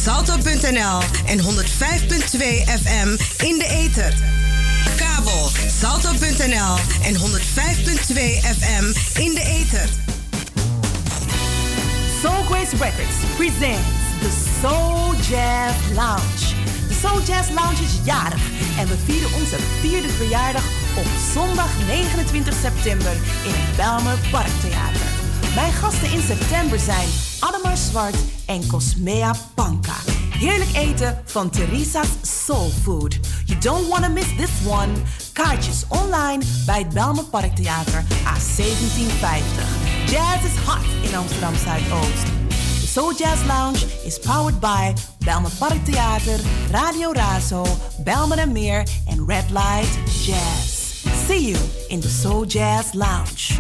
salto.nl en 105.2 FM in de ether. Kabel salto.nl en 105.2 FM in de ether. Soul Grace Records presents the Soul Jazz Lounge. De Soul Jazz Lounge is jarig en we vieren onze 4e verjaardag op zondag 29 september in het Bijlmer Parktheater. Mijn gasten in september zijn Ademar Zwart en Cosmea Panka. Heerlijk eten van Theresa's Soul Food. You don't want to miss this one. Kaartjes online bij het Bijlmer Parktheater A1750. Jazz is hot in Amsterdam Zuidoost. De Soul Jazz Lounge is powered by Bijlmer Parktheater, Radio Razo, Bijlmer en Meer en Red Light Jazz. See you in the Soul Jazz Lounge.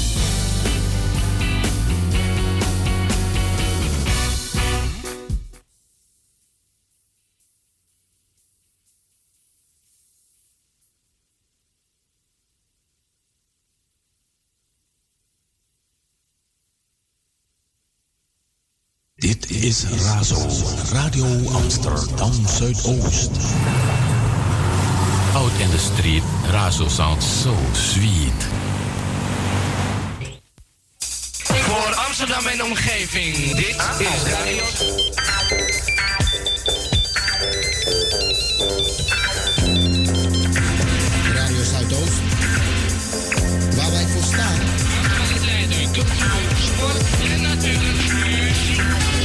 Dit is Razo, Radio Amsterdam Zuidoost. Out in the street, Razo sounds so sweet. Voor Amsterdam en omgeving, dit is Radio... Radio Zuidoost, waar wij voor staan. Leider, cultuur, sport en natuurlijk muziek.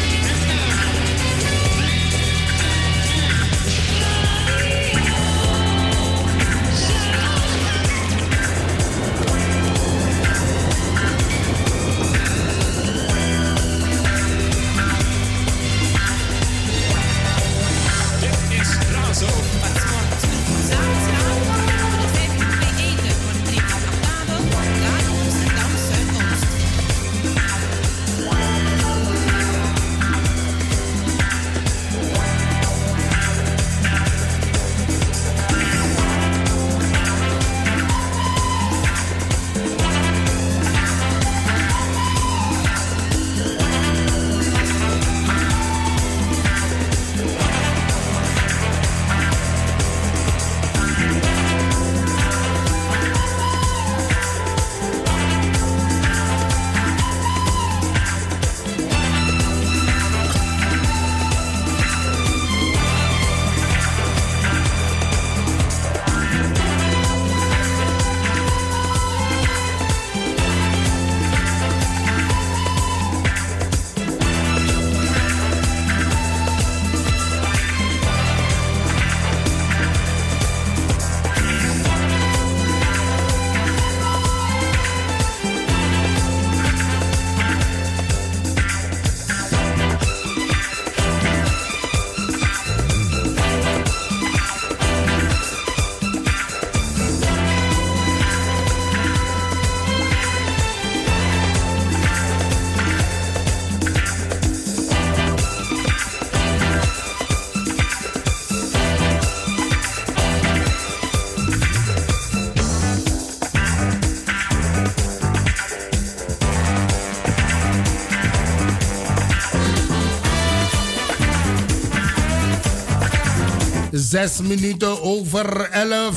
Zes minuten over 11.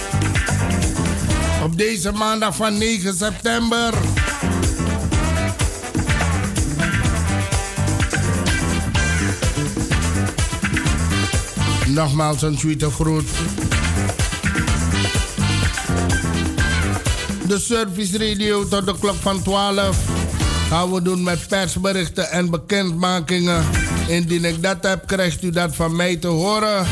Op deze maandag van 9 september. Nogmaals een tweede groet. De service radio tot de klok van 12 gaan we doen met persberichten en bekendmakingen. Indien ik dat heb, krijgt u dat van mij te horen.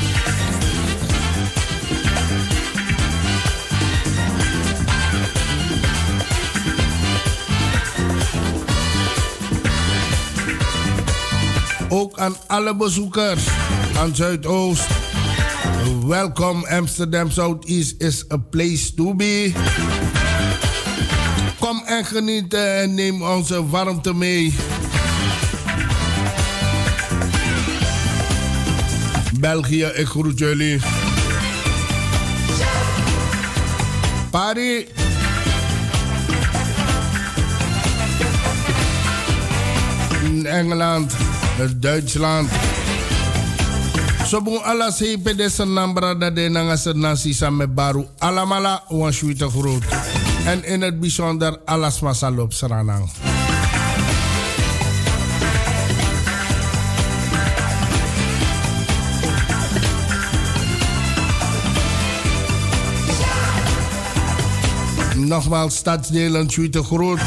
Ook aan alle bezoekers aan Zuidoost. Welkom, Amsterdam Southeast is a place to be. Kom en geniet en neem onze warmte mee. België, ik groet jullie. Paris. Engeland, Duitsland, Sobun alas hepe de senambra da de nanga nasi samme baru alamala wan shuite groot. En in het bijzonder alas masalop Saranang. Nogmaals stadsdelen shuite groot.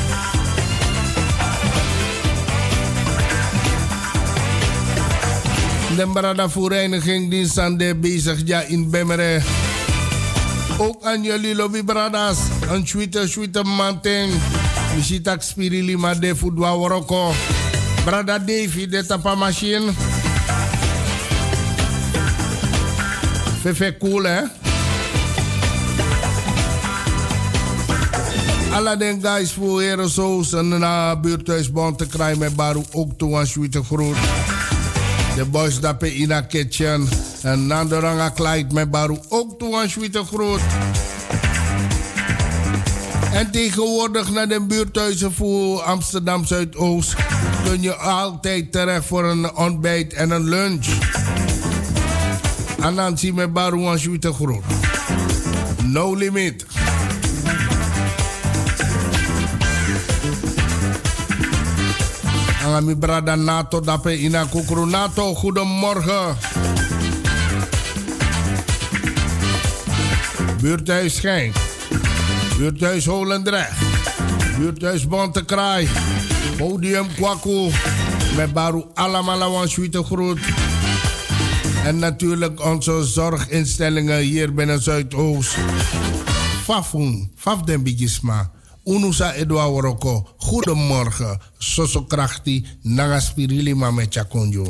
De Brada Vereniging die zijn bezig ja in Bemmere. Ook aan jullie lobby bradas. Een sweete manting. Misitak spirili maar de voetbal waroko. Brada Davy de tapa machine. Fefe cool hè. Alla den guys voor Herensoos en buurthuisbond te krijgen met Baru ook toe aan sweete groot. De boys dappen in de kitchen. En Nandoranga Clyde met Baru ook toe aan sweete groot. En tegenwoordig naar de buurthuizen voor Amsterdam Zuidoost kun je altijd terecht voor een ontbijt en een lunch. En dan zie je met Baru aan sweete groot. No limit. Ami brada Nato dape ina kukru Nato, goedemorgen. Buurthuis Schenk, buurthuis Holendrecht, buurthuis Bontekraai, podium Kwaku, met Baru Alamalawan Sweete Groet. En natuurlijk onze zorginstellingen hier binnen Zuidoost. Fafun, Faf den Bigisma. Unusa Edouard Woroko, goedemorgen. Soso krachti, nagaspirili met chakonjo.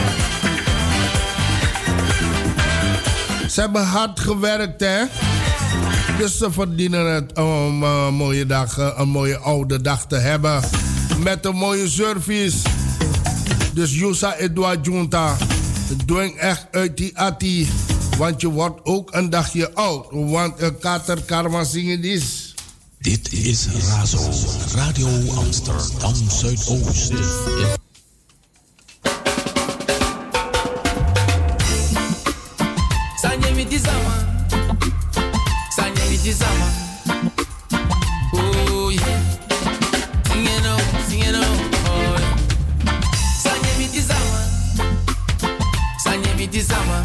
Ze hebben hard gewerkt, hè? Dus ze verdienen het om een mooie dag, een mooie oude dag te hebben. Met een mooie service. Dus Yusa Edouard Junta, doe echt uit die atti. Want je wordt ook een dagje oud. Want een kater karma zingen is. Dit is Razo, Radio Amsterdam Zuidoost. Sanye mitizama, oh yeah, singing on, oh yeah. Sanye mitizama,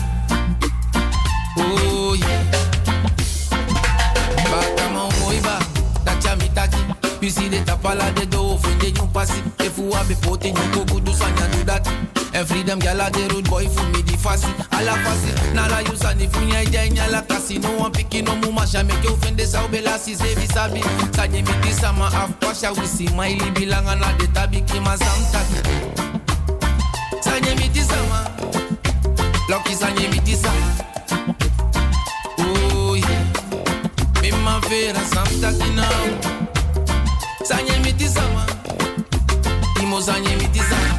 oh yeah. You see the tapala de do for the new passy. If you have a pot in you go do sanya do that. And freedom gala the road boy for me the fussy. Alla fussy. Nala you san if you ain't there nyala casino. I'm picking no muma sha make you find the sao bela si sevi sabi. Sanye mi di sama af pasha we see my libi langa na de tabi kima samtaki. Sanye mi di sama. Lucky sanye mi di sama. Oh yeah. Me ma vera samtaki now. Sanye mitizama, imo sanye mitizama.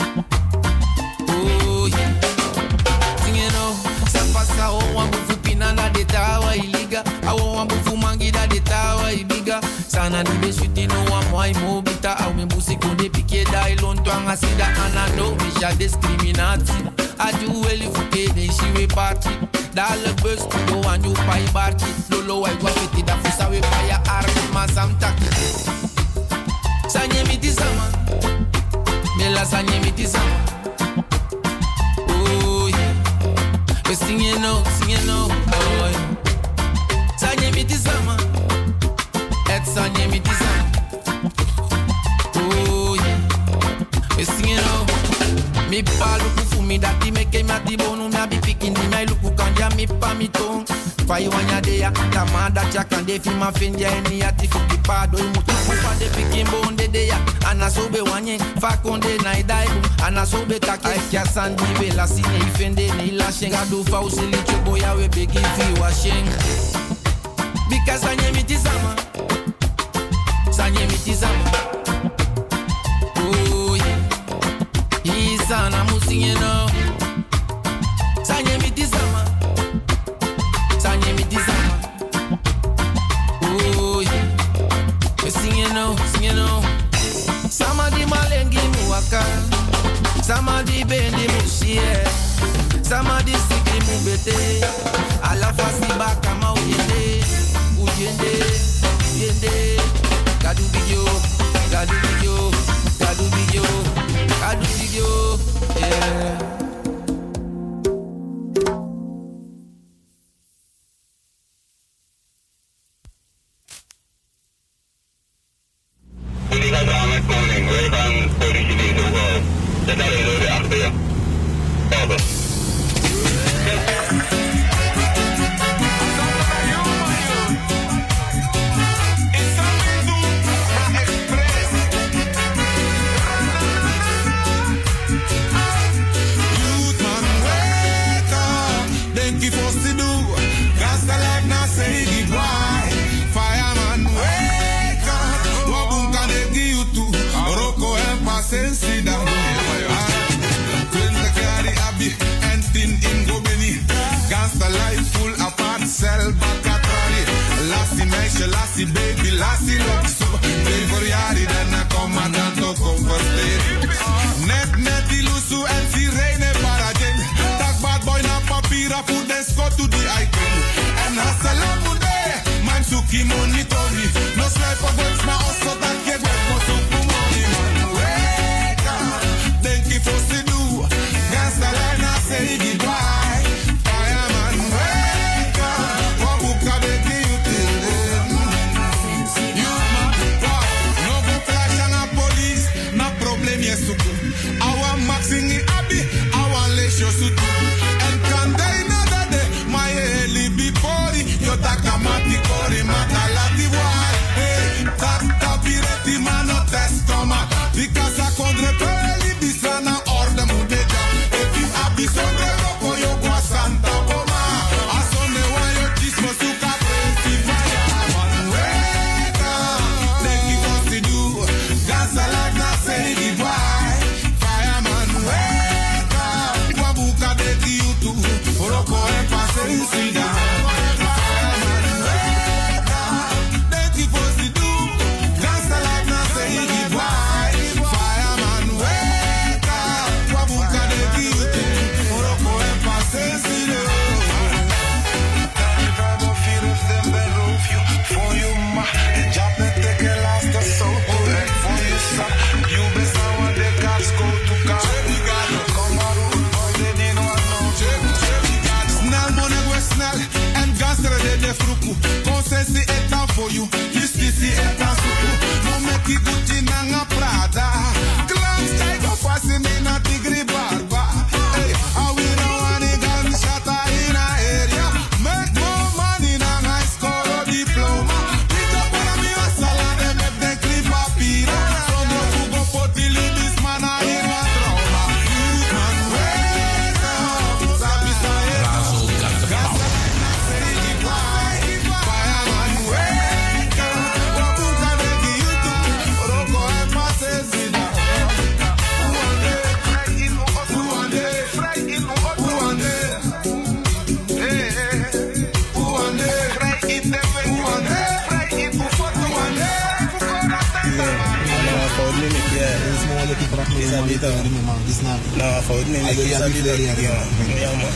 Oh yeah, singing no. Sapasa o wambufu pinana de tawa iliga, awo wambufu mangida de tawa ibiga. Sana ni beshuti no wamwai mobita, au membusi konde pike da ilonto angasida anano misha discriminati. Aju weli fuke de shiwe party. Dale bus go anju pai barki, lolo wai wafiti da fusa we paya arki masamtaki. Sanye mitizama, mela sanye mitizama. Oh yeah, we singing no, oh yeah. Sanye mitizama, et sanye mitizama. Oh yeah, we singing no. Mi pa luku fu mi dati meke mati bonu mi abi pikin di mai luku kanja mi pa mi tong. Fai wanya de ya, tamada chakande fi ma finja eni ati fuki pa do imutu fa de pikin bonde de ya. Ana sobe wanye, fa konde na idaibu. Ana sobe take kia sandi be la sine ifende ni la shenga do fa usili chobo ya we begi fi wa sheng. Because sanye mitizama, sanye mitizama. Oh yeah, Isana musinge no. Sanye mitizama. Sanye mitizama. Oh yeah, we singing no. Sama di malengi muwaka, sama di bendi mushie, Samadi sikri mubete. Ala fasi baka ma uyende. Uyende. Kadu bigyo. Yeah. Lassie baby, lassie love so. Twee voor jaren dan kom maar dan toch oversteken. Net die lusu en sirene parajen. Tak bad boy na papira food en scot to the icon. En hasalam mude, man suki money Tony. No swipe of words maar also dat get back for suku money man. Wake up, denk je voor ze doen. Gangsta line na say goodbye. Fireman, wake up, wabuka beki. Awa maxingi abi, awa lesho sutu. En kandai nada de, my heli bipori. Yo takamati kori, matalati wai. Hey, tak pireti mano testoma. Because a kondre peli bisana orde mudeja. If you abi sondre lopo yo gua santa boma. Asonde wa yo chismo suka presi fire. Man weka, teki kosi du. Gasa like na say goodbye. Roko e pasensiga. Thank you for the do. Gangsta like na say goodbye. Fireman wake up. Wabuka de kiute. Roko e pasensiga. Carnival of fear of them they roof you. For you ma. Jab me take a last of so to it. For you son. You best I want the cops go to car. Come on. En gastre de fruku. Consensi etan for you. Justice etan suku. No make it good in a Prada. Glance sky go passing in a tigri barba. Hey, I will know any gunshot in a area. Make more money than I score a diploma. Pick up on me a salad and make them clip a pira. So no go for the this man I in a trauma. Youth man wake up. Sabi say Nou, fout niet. Ik heb niet meer. Ja, man.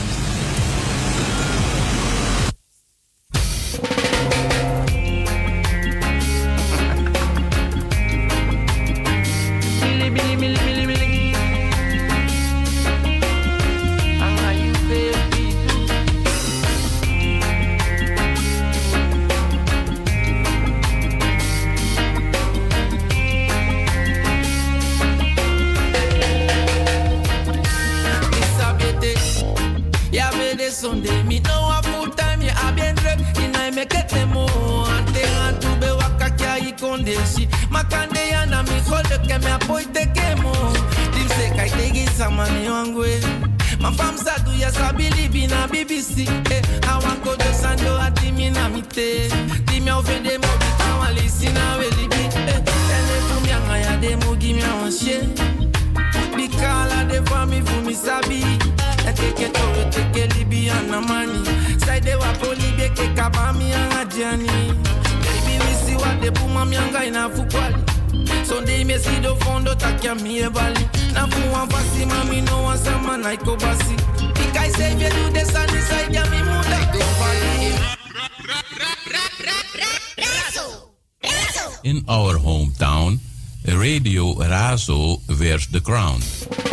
Sunday, me know a full time, yeah, I been drunk, and I make it demo. And they want to be wakakia, I condensi. Makande yana mi khode ke me apoite kemo. Dim se kai tegi samani wangwe. Ma fam sa du ya sabili bina BBC. I want go to sando atimi na mite. Dimi ofende mo bita wali sina weli bi. Tene fumi anga ya demo gimi a wanshe. Bikala de fami fumi sabi. Teke toro teke Libyan money. Side de wa poli beke kabami anga jani. Baby we see what the puma mianga ina fukwali. Sunday me see do fondo takia mi ebali. Na fu wan fasi mami no wan sama na iko basi. Because if you do the sun inside ya, me muda go follow. In our hometown, Radio Razo wears the crown.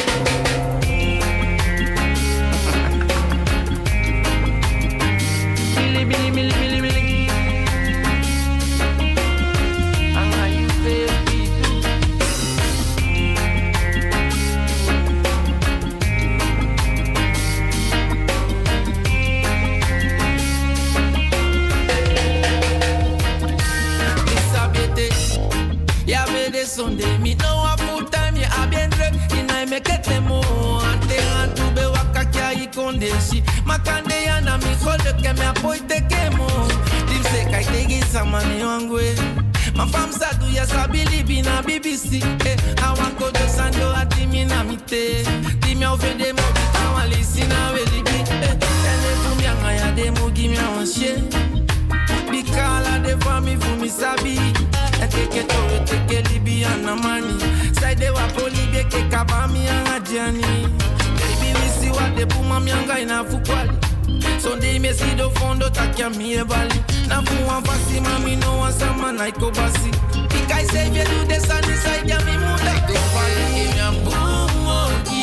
Sunday, me know a full time, yeah, I been drunk, and I make it the more. And they want to be waka kia kondeshi. Makande yana mi khode ke me apoy te kemo. Dim se kai tegi samani wangwe. Ma fam sa du ya sabili bina BBC. I want go to Sando atimi na mite. Dimi ofende mo bita wali sina weli bi. Telefon yanga ya demo give me a share. Bikala de fami fumi sabi. Take it over, take it Libyan money. Side de wa polibe ke kabami anga jani. Baby we see what the puma mianga ina fukwali. Sunday me see do fondo takia mi ebali. Na fu wan fasi mami no wan sama na iko basi. Ikai say you do the sun inside ya mi muda go fali. Give me a bumogi.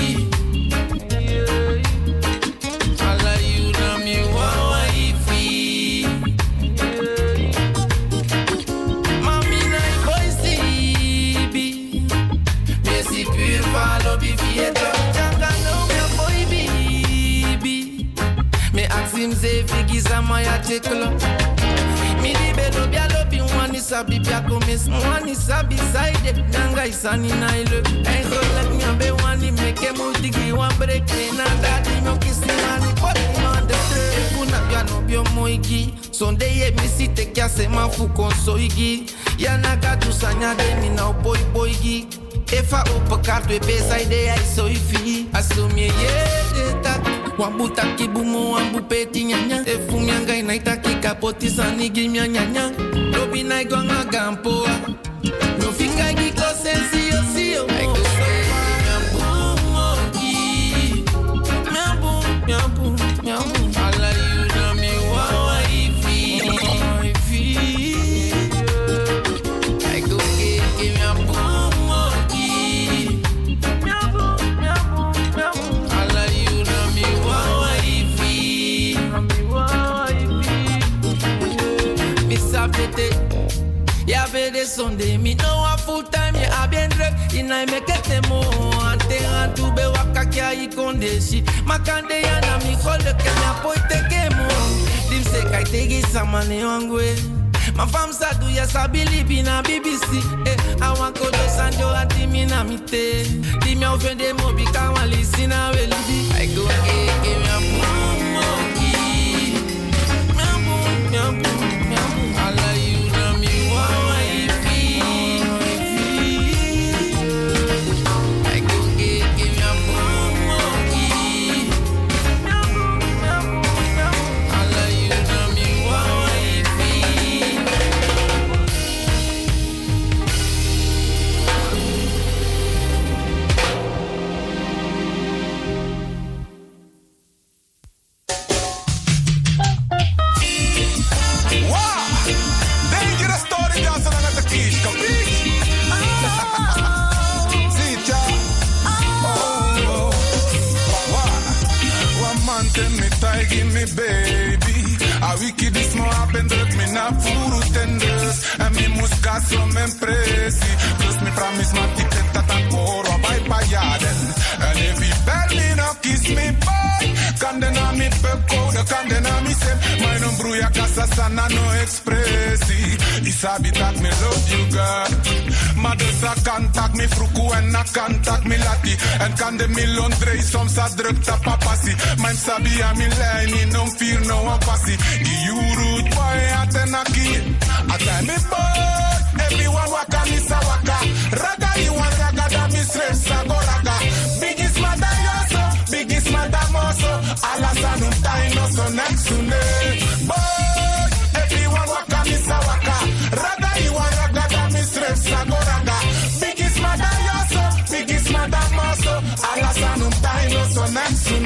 Ala you na mi wawa ifi. Follow me, boy, baby. Me ask him say figi sama ya cheklo. Me di belo bia lobi wani sabi bia komis wani sabi side nanga isani nailo. Hey, like me be wani make mo digi wan break na daddy no kiss mani put man the kuna bia no bio moigi. Sunday ye mi si te kya se ma fu konsoigi. Ya naga tu sanya de mi na boy boygi. If I open card we pay side I so ifi asumi ye tak wambuta kibumo wambu peti nyanya efu myanga inaita kikapoti sani gimya nyanya lobi na igonga gampo no fika giko sensi yo siyo Nyambu ala you na mi wawa ifi I go give me a boom. Yeah, baby, Sunday, me know a full time, yeah, I been drunk, and I make it more. And they want to be waka kia kondeshi. Makande yana mi khode ke me apoy te kemo. Dim se kai tegi samani wangwe. Ma fam sa du ya sabili bina BBC. I want go to Sando atimi na mite. Dimi ofende mo bika wali sina weli. I go give me a bumogi. Nyambu. Ala you na mi wawa ifi. I go give me a bumogi. Ala you na mi wawa ifi. Give me baby, a wiki this more happen that me na furu tenders, and me muska so me presi, plus me promise my ticket that I go by payaden, and if he bell me no kiss me boy, kandena mi peko, the kandena mi sem, my no bruya casa sana no expressi, isabi that me love you girl, madesa contact me fruku en na contact me lati, en kan de milon drei soms a druk ta papasi, mijn sabi a mi lei, non fear no one passy. You rude boy at an aki. I tell me boy, everyone waka mi sa waka. Raga you want raga da mi stress go raga. Biggest mother yoso, biggest mother moso. Alasanum taino so next to me. Boy, everyone waka mi sa waka. Raga you want raga da mi stress go raga. Biggest mother yoso, biggest mother moso. Alasanum taino so next to me.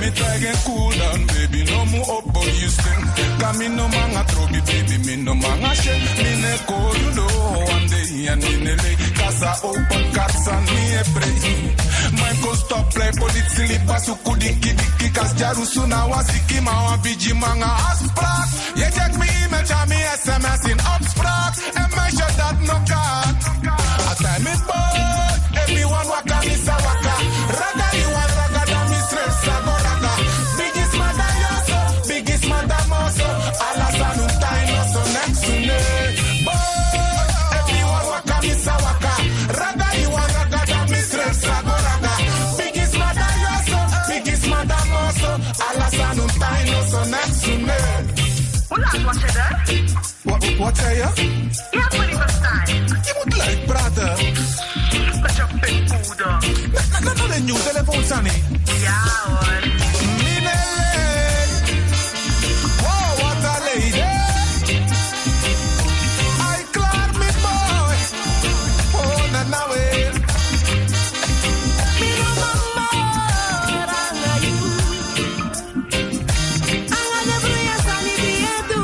me try and cool down, baby. No more up on you sting. Cause me no manga trobi, baby. Me no manga shake. Me ne call you know one day and me ne lay. Cause I open cats and me a pray. Mine go stop play police silipa suku diki diki. Cause Jarusuna was iki mawa biji manga aspraak. You check me email and me SMS in upspraak. And measure that no cat. A time is born. Everyone waka me sa waka. Raga you want raga da me stress sago raga. Biggest mother yoso, biggest mother moso. Alasan untaino so next to me. Boy, everyone waka me sa waka. Raga you want raga da me stress sago raga. Biggest mother yoso, biggest mother moso. Alasan untaino so next to me. What say that? What say you? Yeah, what is that? You would like, brother. Such a big food. No, the new telephone, Sonny. Yeah, what? Whoa, what a lady. I clap me, boy. Oh, na way. Me no mama, ranga you. Anga de bruya sani biedu.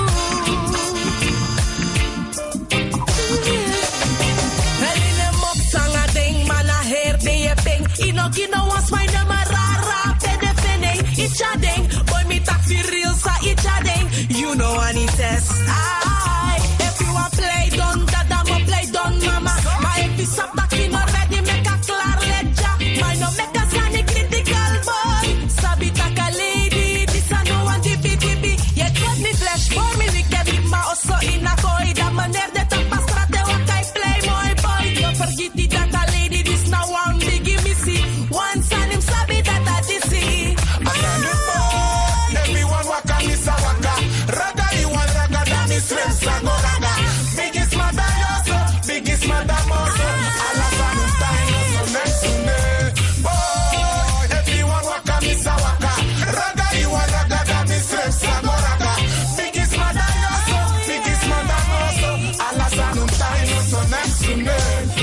Heline mop sanga ding mana her de ye ping. Inoki no was my namarara pede fene. Icha ding, boy me taxi real sa icha ding. You know I need test. If you want play done, dada mo play done mama. Ma if you stop talking already make a clear ledger. My no make a sunny critical boy. Sabita ka lady, this I know want to be. Yet cut me flesh for me wicked ma also in a koi. Da maner de tapa strate what I play my boy. Don't forget it that a lady this now one biggie me see. One son him sabi that I see. Everyone waka me sa waka. Raga you want raga da me stress sago raga. Biggest mother yoso, biggest mother moso. Alasan untaino so next to me. Boy, everyone waka me sa waka. Raga you want raga da me stress sago raga. Biggest mother yoso, biggest mother moso. Alasan untaino so next to me.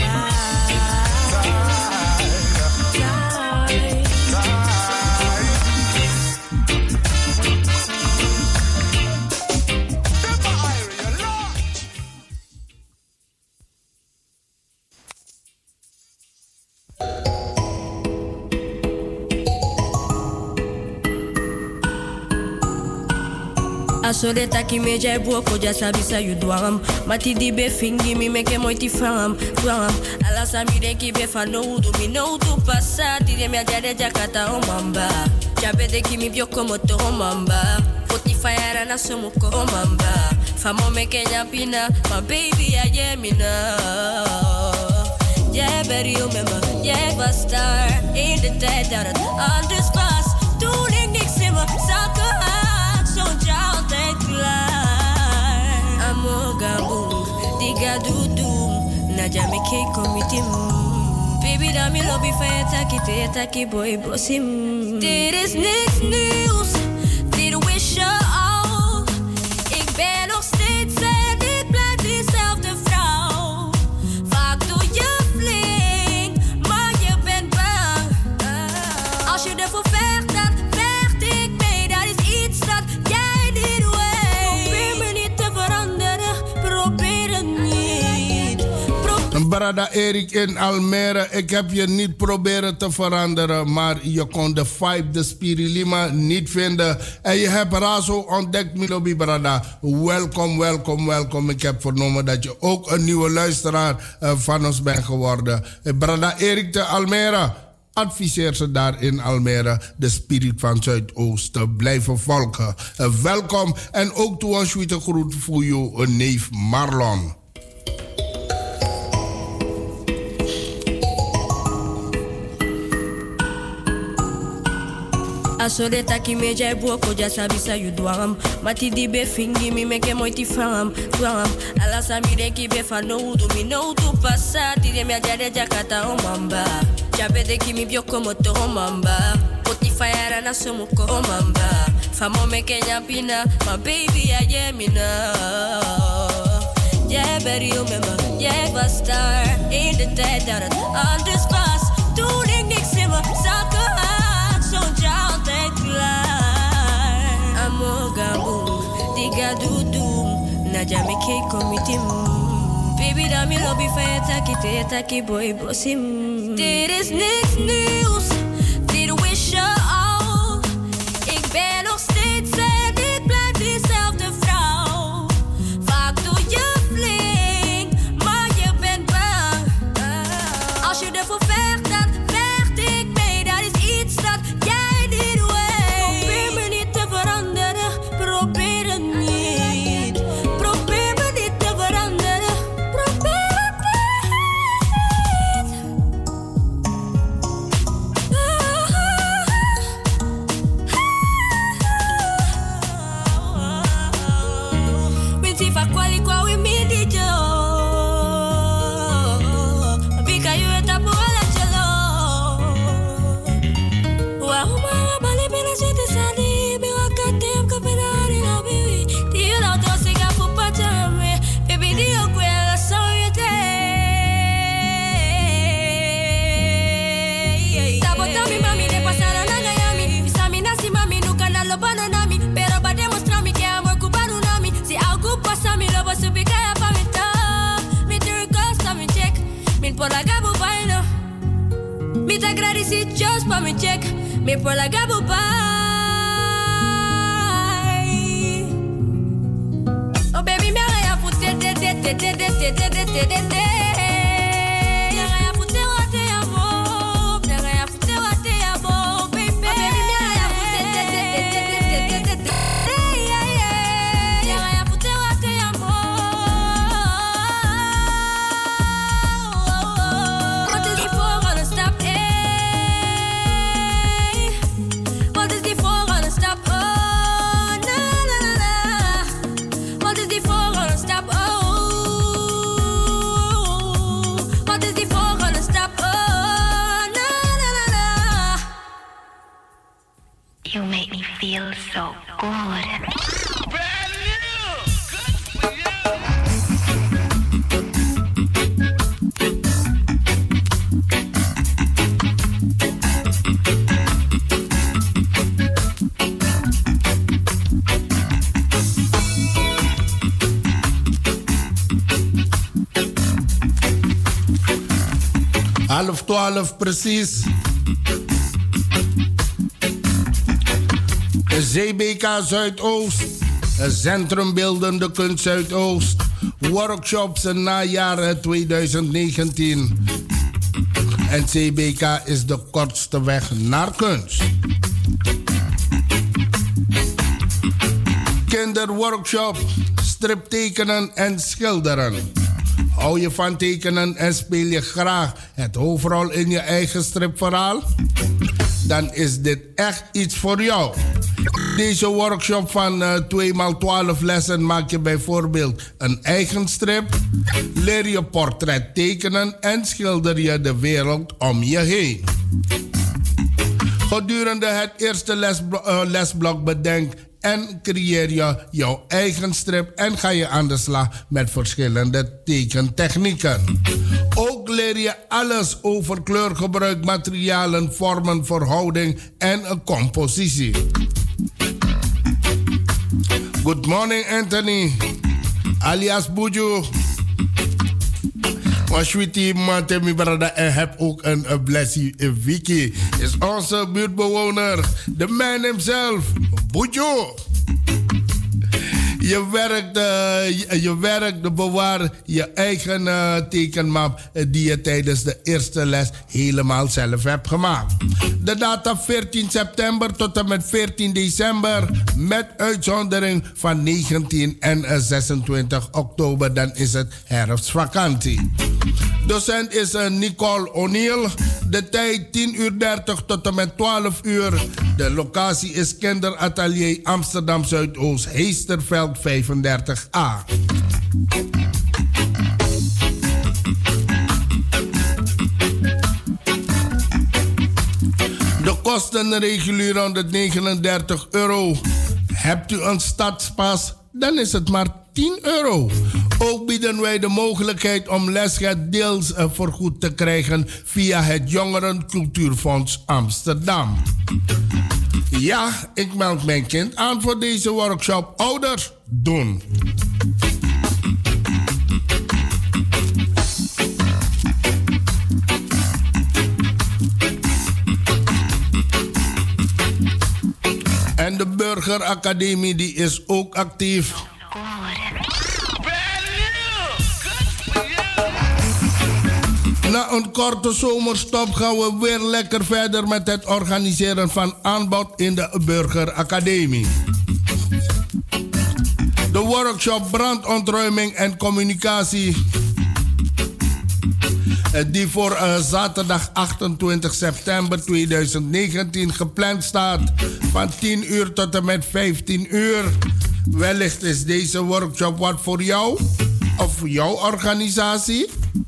Asole taki me jai buoko ja sabi sa you dwam. Mati di be fingi mi meke moiti fram. Ala sa mi den ki be fa no udu mi no udu passa. Ti de mi adjade jakata o mamba. Jabe de ki mi bioko moto o mamba. Foti fire na somuko o mamba. Famo meke nyapina, my baby I yemina. Yeah, better you remember, yeah, was star in the dead down on this bus. Toen ik niks in mijn zakken had, zo'n child en klaar. Amoga boom, diga doedoem, Naja me ke komitim. Baby, dan me lobby van je taki boy bosim. Dit is niks nieuws, dit wist je al. Ik ben nog steeds en ik blijf diezelfde vrouw. Vaak doe je flink, maar je bent bang. Als je ervoor vecht, dan vecht ik mee. Dat is iets dat jij niet weet. Probeer me niet te veranderen, probeer het niet. Brada Erik in Almere, ik heb je niet proberen te veranderen, maar je kon de vibe, de Spirilima niet vinden. En je hebt Razo ontdekt, Milobi Brada. Welkom. Ik heb vernomen dat je ook een nieuwe luisteraar van ons bent geworden. Brada Erik te Almere, adviseer ze daar in Almere de spirit van Zuidoosten blijven volgen. Welkom en ook toe een sweete groet voor je neef Marlon. Asole taki me jai buoko ja sabi sa you dwam. Mati di be fingi mi meke moiti fram. Ala sa mi den ki be fa no udu mi no udu passa. Ti de mi adjade jakata o mamba. Jabe de ki mi bioko moto o mamba. Poti fire na somuko o mamba. Famo meke nyapina, my baby I yemina. Yeah, better you remember, yeah, was star in the dead down on this bus. Toen ik niks in mijn zakken had, zo'n child. Jaja me ke committee. Baby, dat me lobby van je taki boy bossim. Dit is niks nieuws, dit wist je al. Ik ben nog steeds en ik blijf diezelfde vrouw. Vaak doe je flink, maar je bent bang. Als je ervoor vecht, dan vecht ik mee. Dat is iets dat jij niet weet. Probeer me niet te veranderen, probeer het niet. Probeer me niet te veranderen, probeer het niet. Winti fa kwali kwa we mi di jo. Bika you eta bola chelo. Wa huma bale bela jete sadi be wakatem ka penari na baby. Dio na to siga fu pachame. Baby dio kwela so you day. Sabotami mami de pasara na gayami. Bisami nasi mami nuka na lobano nami. Pero ba demonstrami que amor cubano nami. Si algo pasa mi lobo subikaya pa mi ta. Mi turcosta mi check. Min por la gabu baino. Mi ta gradisi just pa mi check. Min por la gabu bai. Oh baby me agaya putte de. Wat is die volgende stap? Wat is die volgende stap? Oh, na na na na. Wat is die volgende stap? Oh, wat is die volgende stap? Oh, na na na na. You make me feel so good. Half 12 precies. ZBK Zuidoost, Centrum Beeldende Kunst Zuidoost, workshops in najaar 2019. En ZBK is de kortste weg naar kunst. Kinderworkshop, striptekenen en schilderen. Hou je van tekenen en speel je graag het hoofdrol in je eigen stripverhaal? Dan is dit echt iets voor jou. Deze workshop van 2x12 lessen maak je bijvoorbeeld een eigen strip, leer je portret tekenen en schilder je de wereld om je heen. Gedurende het eerste lesblok bedenk en creëer je jouw eigen strip en ga je aan de slag met verschillende tekentechnieken. Ook leer je alles over kleurgebruik, materialen, vormen, verhouding en een compositie. Good morning Anthony, alias Buju. Washwiti Matemi Brada en heb ook een blessie Vicky. Is onze buurtbewoner, de man himself, Buju. Je werkt, bewaar je eigen tekenmap die je tijdens de eerste les helemaal zelf hebt gemaakt. De data 14 september tot en met 14 december met uitzondering van 19 en 26 oktober. Dan is het herfstvakantie. Docent is Nicole O'Neill. De tijd 10:30 tot en met 12 uur. De locatie is Kinderatelier Amsterdam Zuidoost, Heesterveld 35A. De kosten regulier €139. Hebt u een stadspas? Dan is het maar €10. Ook bieden wij de mogelijkheid om lesgeld deels vergoed te krijgen via het Jongerencultuurfonds Amsterdam. Ja, ik meld mijn kind aan voor deze workshop. Ouders, doen. En de Burgeracademie die is ook actief. Na een korte zomerstop gaan we weer lekker verder met het organiseren van aanbod in de Burgeracademie. De workshop brandontruiming en communicatie, die voor zaterdag 28 september 2019 gepland staat van 10 uur tot en met 15 uur. Wellicht is deze workshop wat voor jou of voor jouw organisatie.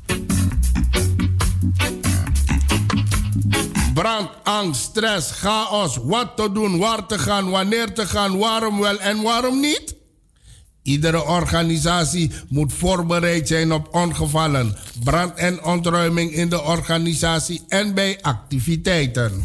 Brand, angst, stress, chaos, wat te doen, waar te gaan, wanneer te gaan, waarom wel en waarom niet? Iedere organisatie moet voorbereid zijn op ongevallen, brand en ontruiming in de organisatie en bij activiteiten.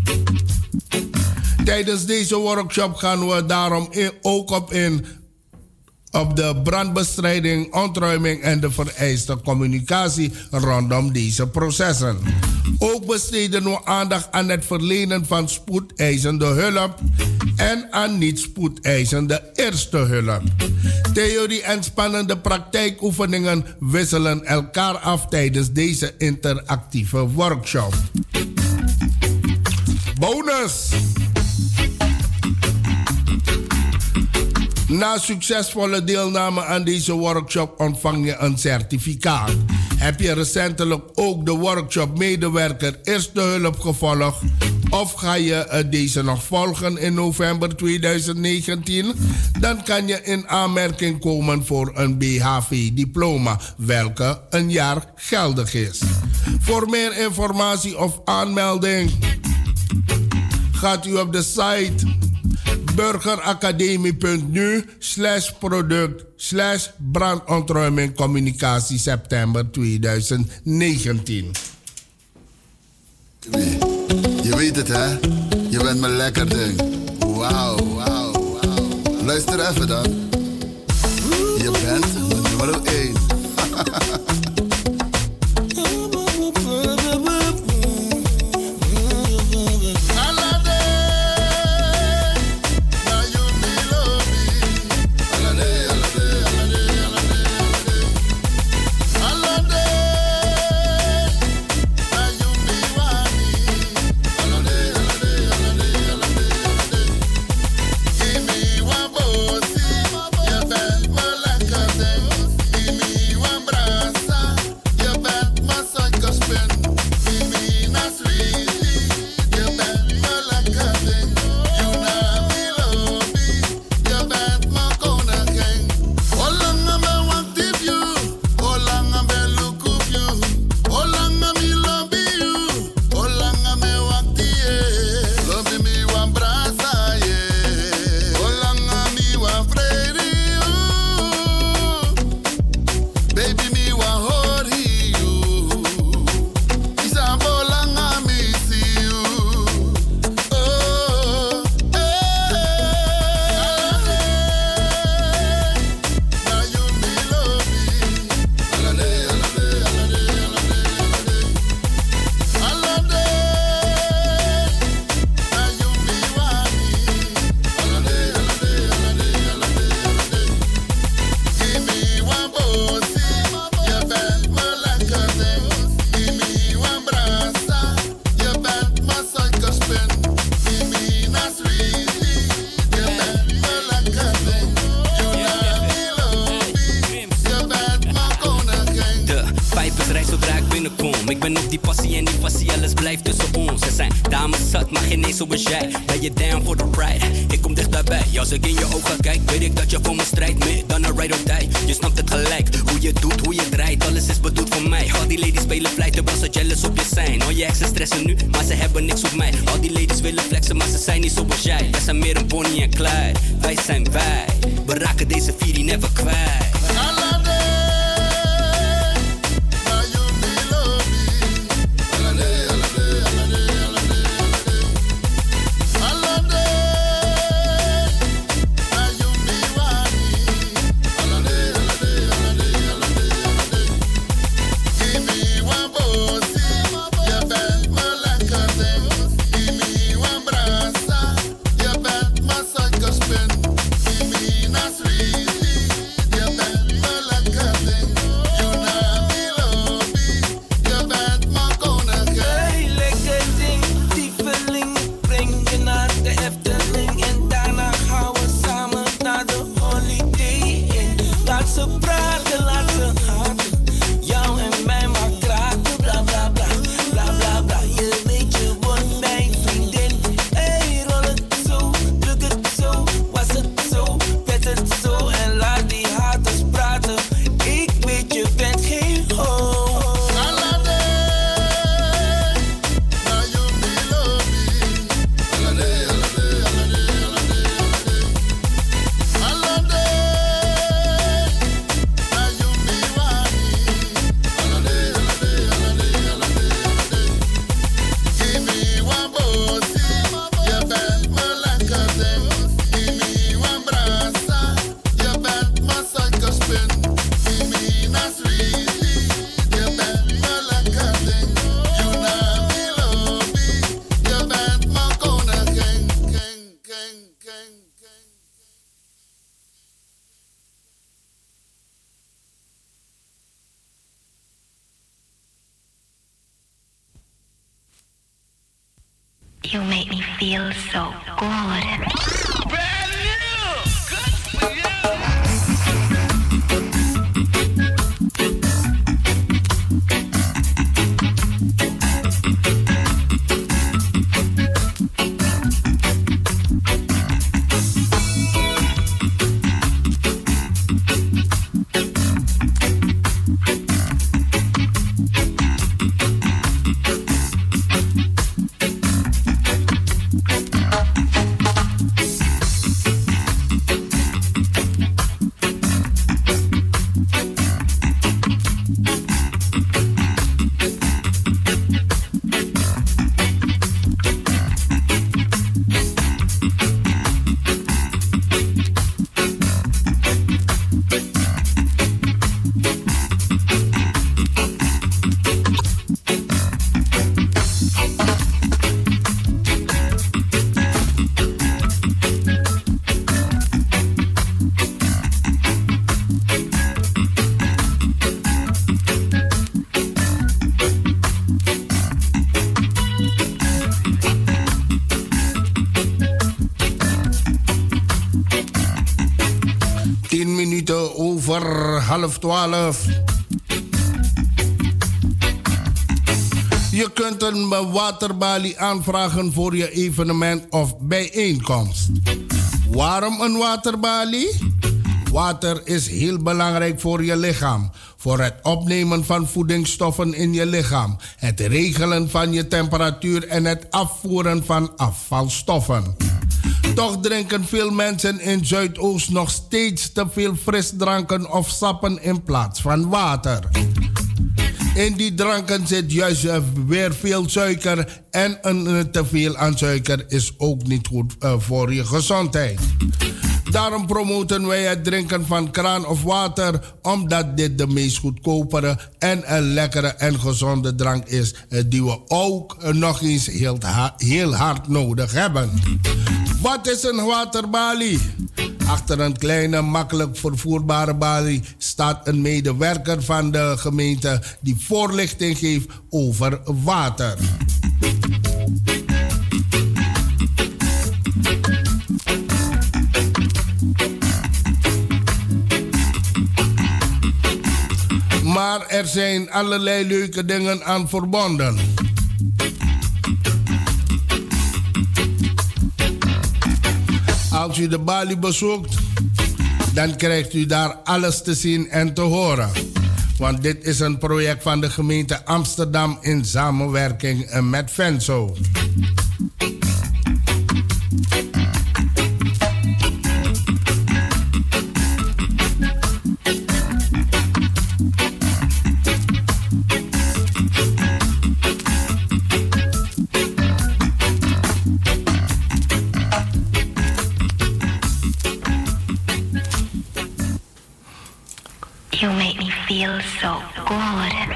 Tijdens deze workshop gaan we daarom ook op in op de brandbestrijding, ontruiming en de vereiste communicatie rondom deze processen. Ook besteden we aandacht aan het verlenen van spoedeisende hulp en aan niet-spoedeisende eerste hulp. Theorie en spannende praktijkoefeningen wisselen elkaar af tijdens deze interactieve workshop. Bonus! Na succesvolle deelname aan deze workshop ontvang je een certificaat. Heb je recentelijk ook de workshop medewerker eerste hulp gevolgd? Of ga je deze nog volgen in november 2019? Dan kan je in aanmerking komen voor een BHV-diploma, welke een jaar geldig is. Voor meer informatie of aanmelding gaat u op de site burgeracademie.nu/product/brandontruiming communicatie september 2019. Je weet het, hè? Je bent me lekker ding. Wauw, wauw, wauw. Luister even dan. Je bent mijn nummer 1. You make me feel so good. Over 11:30. Je kunt een waterbalie aanvragen voor je evenement of bijeenkomst. Waarom een waterbalie? Water is heel belangrijk voor je lichaam. Voor het opnemen van voedingsstoffen in je lichaam. Het regelen van je temperatuur en het afvoeren van afvalstoffen. Toch drinken veel mensen in Zuidoost nog steeds te veel frisdranken of sappen in plaats van water. In die dranken zit juist weer veel suiker en een teveel aan suiker is ook niet goed voor je gezondheid. Daarom promoten wij het drinken van kraan of water, omdat dit de meest goedkopere en een lekkere en gezonde drank is die we ook nog eens heel hard nodig hebben. Wat is een waterbalie? Achter een kleine, makkelijk vervoerbare balie staat een medewerker van de gemeente die voorlichting geeft over water. Maar er zijn allerlei leuke dingen aan verbonden. Als u de balie bezoekt, dan krijgt u daar alles te zien en te horen. Want dit is een project van de gemeente Amsterdam in samenwerking met Venso. You make me feel so good.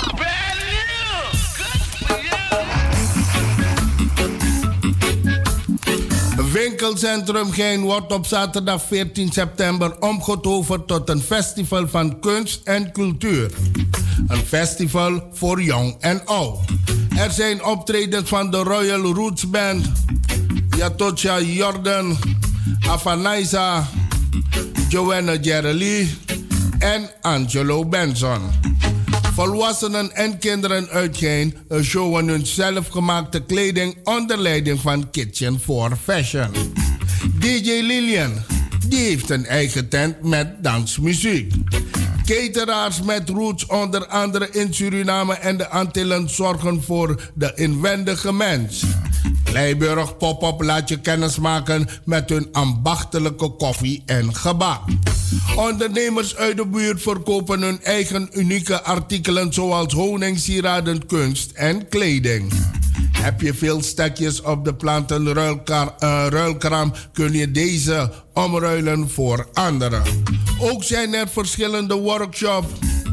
Winkelcentrum Gein wordt op zaterdag 14 september omgetoverd tot een festival van kunst en cultuur. Een festival voor jong en oud. Er zijn optredens van de Royal Roots Band, Yatocha Jordan, Afanaisa, Joanna Jerely en Angelo Benson. Volwassenen en kinderen uit Gein showen hun zelfgemaakte kleding onder leiding van Kitchen for Fashion. DJ Lilian, die heeft een eigen tent met dansmuziek. Cateraars met roots onder andere in Suriname en de Antillen zorgen voor de inwendige mens. Kleiburg Pop-up laat je kennismaken met hun ambachtelijke koffie en gebak. Ondernemers uit de buurt verkopen hun eigen unieke artikelen zoals honing, sieraden, kunst en kleding. Heb je veel stekjes op de plantenruilkraam, kun je deze omruilen voor anderen. Ook zijn er verschillende workshops.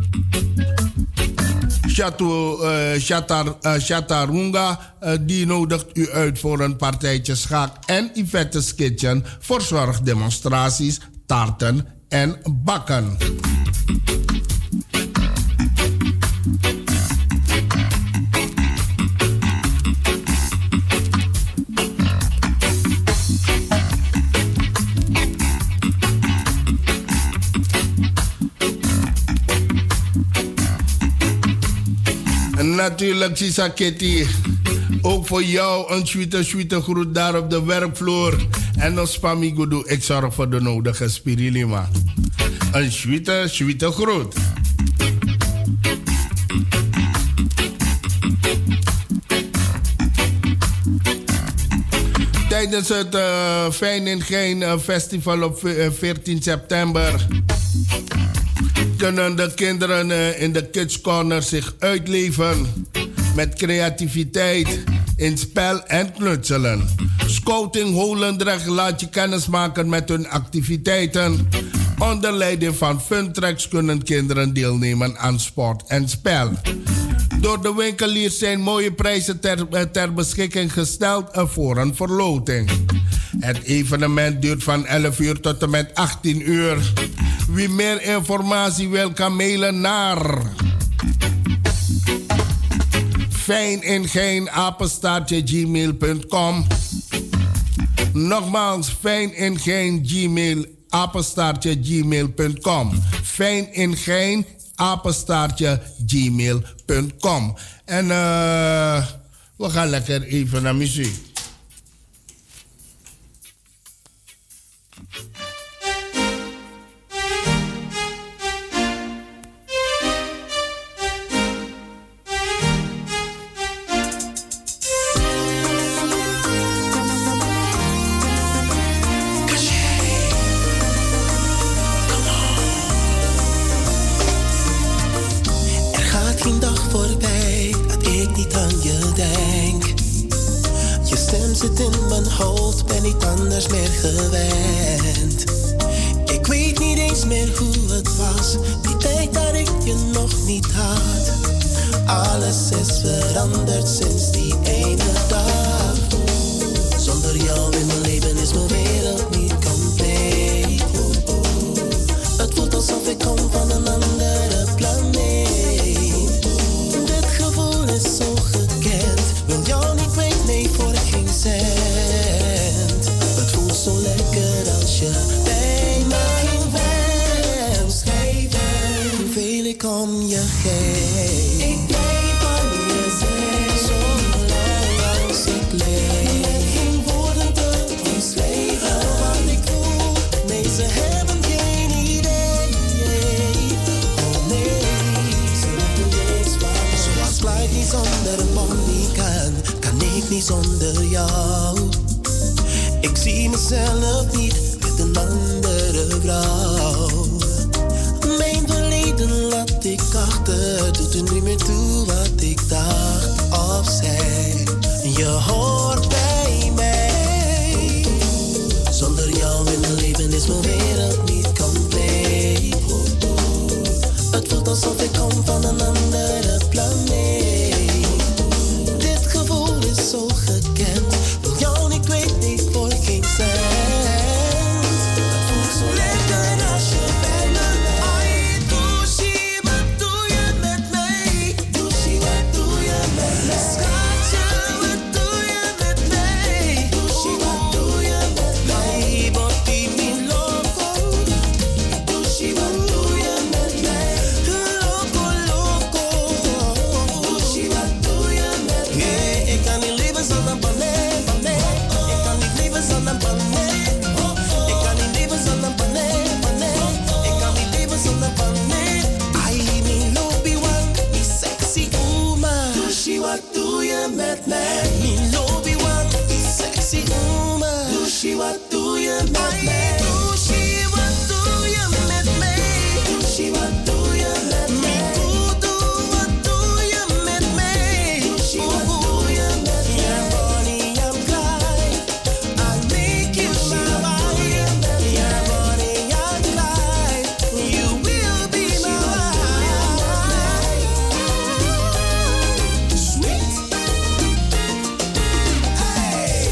Chatarunga die nodigt u uit voor een partijtje schaak en Yvette's Kitchen voor zorgdemonstraties, taarten en bakken. Natuurlijk, Sisa Kitty. Ook voor jou een sweete groet daar op de werkvloer. En ons Pamigoedoe, ik zorg voor de nodige spirilima. Een sweete groet. Tijdens het Fijn in Geen festival op 14 september... kunnen de kinderen in de Kids Corner zich uitleven met creativiteit in spel en knutselen. Scouting Holendrecht laat je kennis maken met hun activiteiten. Onder leiding van Funtrax kunnen kinderen deelnemen aan sport en spel. Door de winkeliers zijn mooie prijzen ter beschikking gesteld voor een verloting. Het evenement duurt van 11 uur tot en met 18 uur. Wie meer informatie wil, kan mailen naar fijningeen@gmail.com. Nogmaals, fijningeen@gmail.com. fijningeen@gmail.com. En we gaan lekker even naar muziek. Zit in mijn hoofd, ben niet anders meer gewend. Ik weet niet eens meer hoe het was, die tijd dat ik je nog niet had. Alles is veranderd sinds die ene dag. Zonder jou in mijn leven is mijn wereld niet compleet. Het voelt alsof ik kom van een andere planeet. Dit gevoel is zo gekend, wil jou niet kwijt, nee voor geen cent. Het voelt zo lekker als je bij mij bent. Omschrijven hoeveel ik om je geef. Ik blijf aan je zijn, zolang als ik leef. Geen woorden te omschrijven wat ik voel, nee ze hebben geen idee. Oh nee, ze weten niks van me. Zoals Clyde niet zonder Bonnie kan ik niet zonder jou. Ik zie mezelf niet met een andere vrouw. Mijn verleden laat ik achter, doet er niet meer toe wat ik dacht of zei. Je hoort bij mij. Zonder jou in mijn leven is mijn wereld niet compleet. Het voelt alsof ik kom van een andere planeet. Dit gevoel is zo gekend, wil jou niet kwijt, niet voor geen cent. Het voelt zo lekker als je bij me bent. Ai, Douchie, wat doe je met mij? Douchie, wat doe je met mij? Schatje, wat doe je met mij? Douchie, wat doe je met mij? Botti mi loco. Douchie, wat doe je met mij? Loco, loco. Douchie, wat doe je met mij? Ik kan niet leven zonder Bonet, Bonet. Ik kan niet leven zonder Bonet. Ik kan niet leven zonder Bonet, Bonet. Ik kan niet leven zonder Bonet. Ai, mi lobby one, mi sexy woman. Douchie, wat doe je met mij? Mi lobby one, mi sexy woman. Douchie, wat doe je met mij? Douchie, wat doe je met mij? Douchie, wat doe je met mij? Wat doe je met mij? Douchie, wat doe je met mij? Yeah, Bonnie, I'm Clyde. I'll make you my wife. Yeah, Bonnie, I'm Clyde. You will be my wife. Sweet. Hey.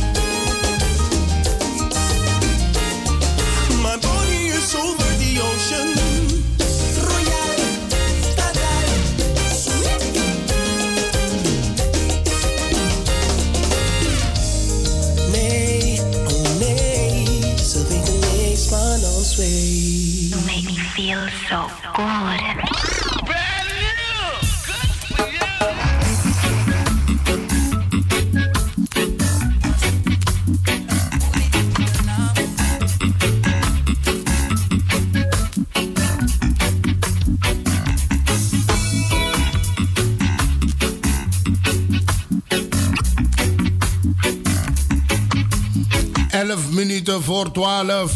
My body is over the ocean. Royal, Tadal, sweet. Nee, oh nee, ze weten niks van ons twee. You make me feel so good. 11 minuten voor 12.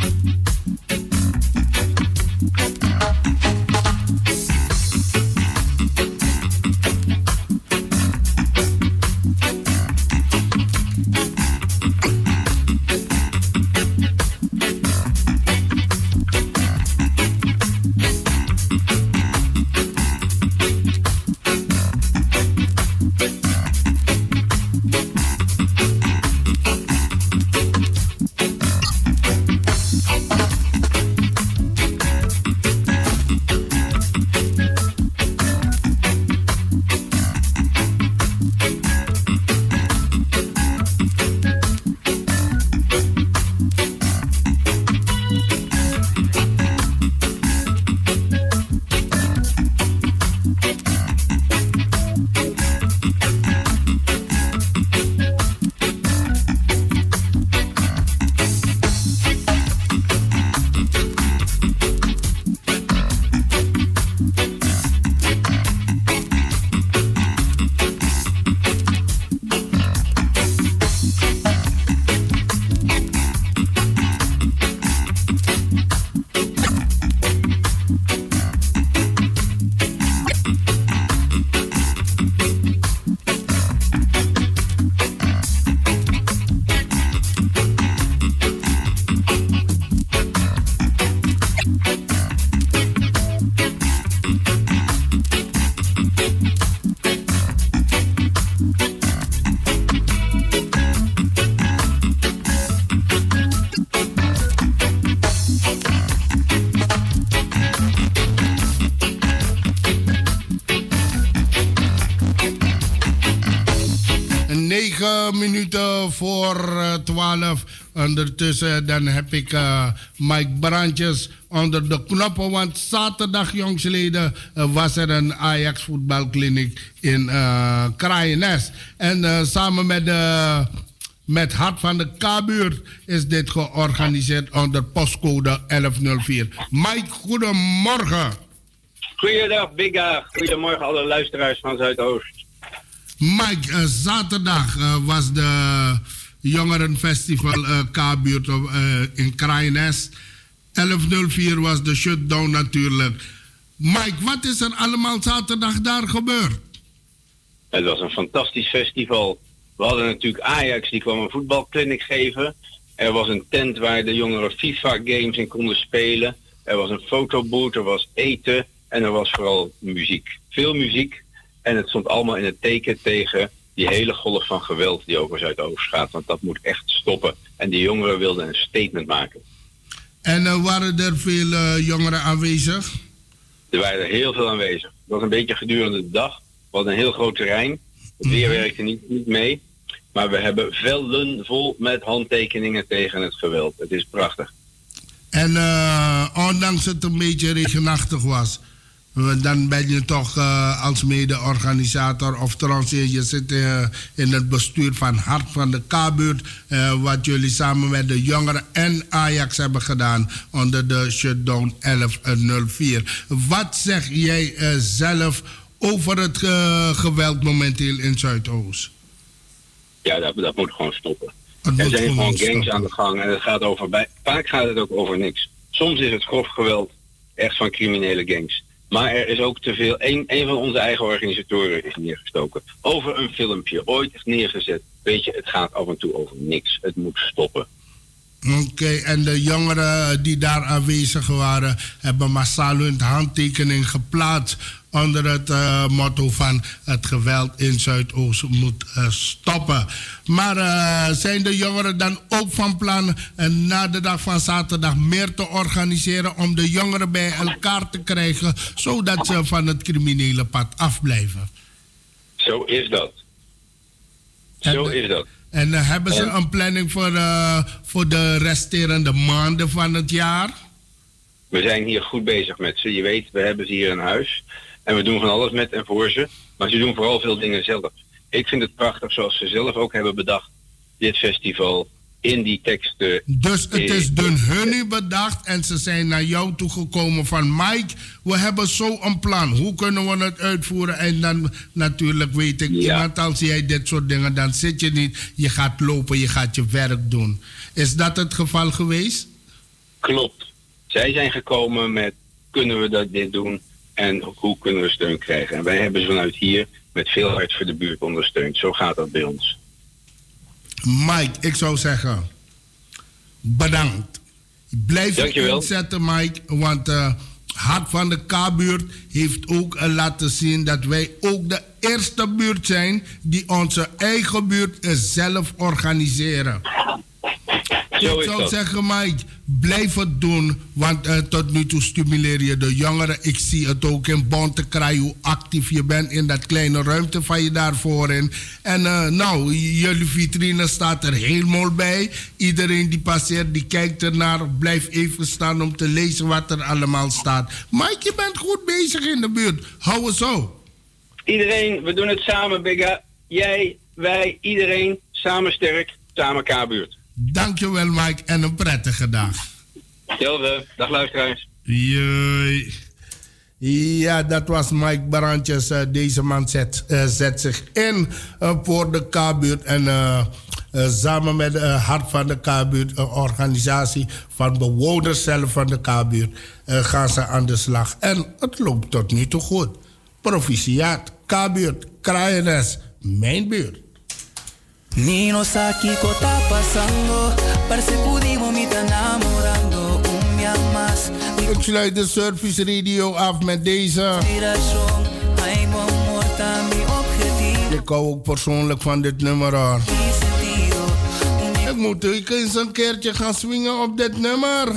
Minuten voor 12. Ondertussen dan heb ik Mike Brandjes onder de knoppen. Want zaterdag, jongsleden, was er een Ajax voetbalkliniek in Kraaienest. En samen met Hart van de K-buurt is dit georganiseerd onder postcode 1104. Mike, goedemorgen. Goeiedag, Bigga. Goedemorgen alle luisteraars van Zuidoost. Mike, zaterdag was de Jongerenfestival K-buurt in Kraaienest. 1104 was de shutdown natuurlijk. Mike, wat is er allemaal zaterdag daar gebeurd? Het was een fantastisch festival. We hadden natuurlijk Ajax, die kwam een voetbalclinic geven. Er was een tent waar de jongeren FIFA-games in konden spelen. Er was een fotoboot, er was eten en er was vooral muziek. Veel muziek. En het stond allemaal in het teken tegen die hele golf van geweld die over Zuidoost gaat. Want dat moet echt stoppen. En die jongeren wilden een statement maken. En waren er veel jongeren aanwezig? Er waren er heel veel aanwezig. Het was een beetje gedurende de dag. We hadden een heel groot terrein. Het weer werkte niet mee. Maar we hebben vellen vol met handtekeningen tegen het geweld. Het is prachtig. En ondanks het een beetje regenachtig was, dan ben je toch als mede-organisator, of trouwens je zit in het bestuur van Hart van de K-buurt, wat jullie samen met de jongeren en Ajax hebben gedaan onder de shutdown 1104. Wat zeg jij zelf over het geweld momenteel in Zuidoost? Ja, dat moet gewoon stoppen. Er zijn gewoon gangs aan de gang en het gaat vaak gaat het ook over niks. Soms is het grof geweld echt van criminele gangs. Maar er is ook te veel. Een van onze eigen organisatoren is neergestoken. Over een filmpje, ooit is neergezet. Weet je, het gaat af en toe over niks. Het moet stoppen. Oké, en de jongeren die daar aanwezig waren, hebben massaal hun handtekening geplaatst onder het motto van het geweld in Zuidoost moet stoppen. Maar zijn de jongeren dan ook van plan na de dag van zaterdag meer te organiseren om de jongeren bij elkaar te krijgen, zodat ze van het criminele pad afblijven? Zo is dat. En hebben ze een planning voor de resterende maanden van het jaar? We zijn hier goed bezig met ze. Je weet, we hebben ze hier in huis. En we doen van alles met en voor ze. Maar ze doen vooral veel dingen zelf. Ik vind het prachtig zoals ze zelf ook hebben bedacht. Dit festival in die teksten. Dus het is door hun nu bedacht en ze zijn naar jou toegekomen van Mike, we hebben zo een plan. Hoe kunnen we het uitvoeren? En dan natuurlijk weet ik, iemand als jij dit soort dingen, dan zit je niet, je gaat lopen, je gaat je werk doen. Is dat het geval geweest? Klopt. Zij zijn gekomen met, kunnen we dit doen en hoe kunnen we steun krijgen? En wij hebben ze vanuit hier met veel hart voor de buurt ondersteund. Zo gaat dat bij ons. Mike, ik zou zeggen, bedankt. Blijf je inzetten, Mike, want Hart van de K-buurt heeft ook laten zien dat wij ook de eerste buurt zijn die onze eigen buurt zelf organiseren. Ik zou zeggen, Mike, blijf het doen, want tot nu toe stimuleer je de jongeren. Ik zie het ook in Bontekraai, hoe actief je bent in dat kleine ruimte van je daarvoor in. En nou, jullie vitrine staat er helemaal bij. Iedereen die passeert, die kijkt ernaar, blijf even staan om te lezen wat er allemaal staat. Mike, je bent goed bezig in de buurt. Hou het zo. Iedereen, we doen het samen, Bigga. Jij, wij, iedereen, samen sterk, samen K-buurt. Dankjewel, Mike, en een prettige dag. Hetzelfde. Dag luisteraars. Jee. Ja, dat was Mike Barantjes. Deze man zet zich in voor de K-buurt. En samen met Hart van de K-buurt, een organisatie van bewoners zelf van de K-buurt, gaan ze aan de slag. En het loopt tot nu toe goed. Proficiat, K-buurt, Kraaiennes, mijn buurt. Ni no sé qué está pasando, parece pudimos me está enamorando un día más. Ik sluit de Service Radio af met deze. Ik hou ook persoonlijk van dit nummer hoor. Ik moet ook eens een keertje gaan swingen op dit nummer.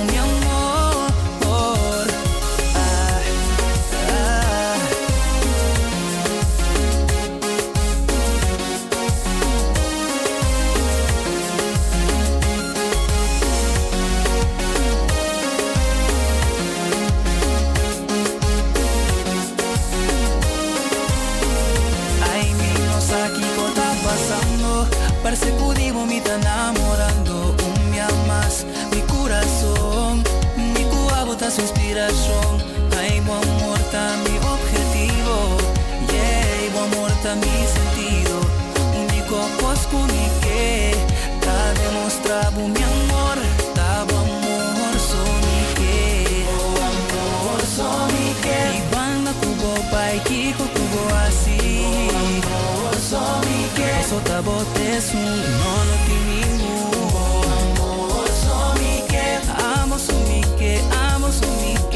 Parece pudimos me está enamorando un día más. Mi corazón, mi Cuba bota su inspiración. Ay, bu amor está mi objetivo. Yeah, bu amor está mi sentido. Único cosco mi que ta demostrado mi amor. Ta bu amor so mi que. Bu amor so mi que. Mi banda cubo pai kiko cubo así. Bu amor so mi que. Sota botes no te ningún amor so mi que amo so mi que amor so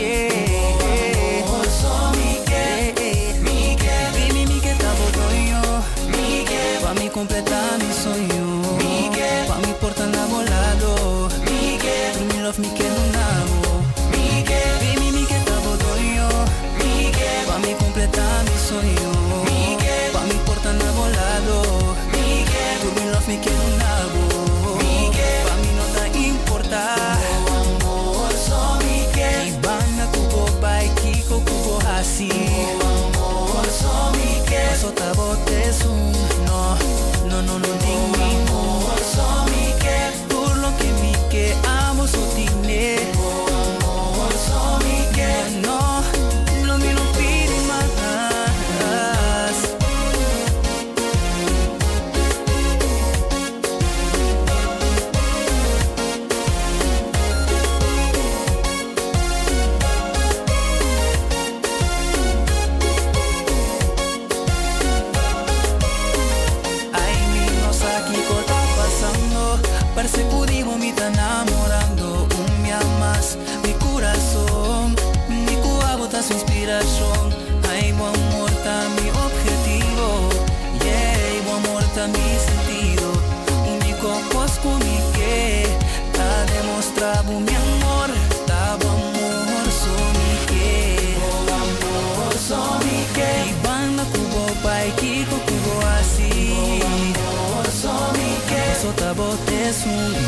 mi que mi que ta bodoyo mi que pa mi completar mi sueño mi que pa mi porta enamorado mi que tu mi love mi que no nabo mi que mi que ta bodoyo mi que pa mi completar mi sueño mi que pa mi porta enamorado. Me quedo un nabo, pa' mí no te importa. Amor, so mi que. Y van a cubo, pa' y kiko, cubo así. Amor, so mi que. Eso te botes un no, ding. Amor, so mi que. Por lo que mi que amo, so tiene. Amor, so mi que. No, lo mío no pide más. Parece pudimos me está enamorando un día más. Mi corazón, mi Cuba bota su inspiración. Ay, bu amor está mi objetivo. Yeah, bu amor está mi sentido. Único cosco mi que ta demostrado mi amor. Ta bu amor so mi que. Bu amor so mi que. Y banda cubo pa' y kiko cubo así. Bu amor so mi que. Eso te botes un